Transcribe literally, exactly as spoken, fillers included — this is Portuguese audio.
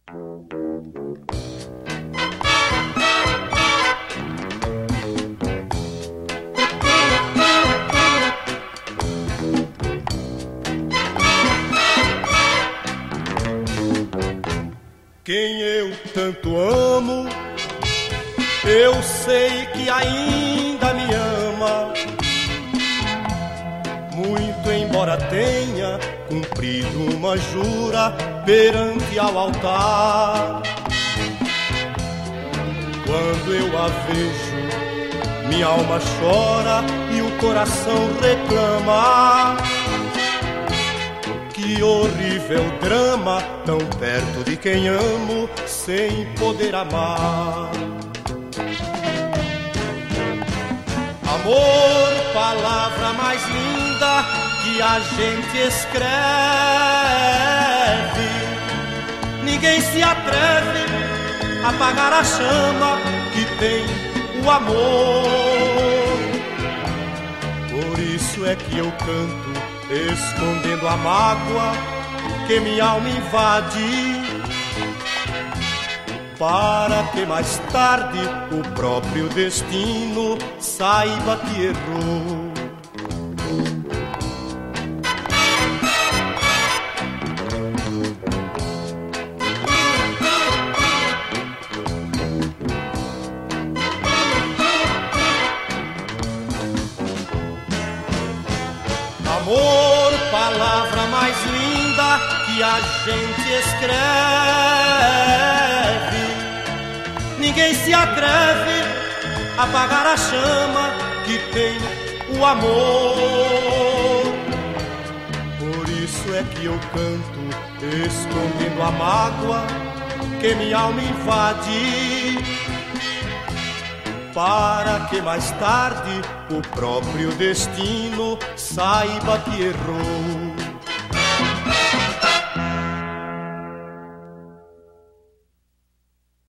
Quem eu tanto amo, eu sei que ainda me ama, muito embora tenha cumprido uma jura perante ao altar. Quando eu a vejo, minha alma chora e o coração reclama. Que horrível drama, tão perto de quem amo, sem poder amar. Amor, palavra mais linda que a gente escreve. Ninguém se atreve a apagar a chama que tem o amor. Por isso é que eu canto, escondendo a mágoa que minha alma invade, para que mais tarde o próprio destino saiba que errou. Amor, palavra mais linda que a gente escreve. Ninguém se atreve a apagar a chama que tem o amor. Por isso é que eu canto, escondendo a mágoa que minha alma invade, para que mais tarde o próprio destino saiba que errou.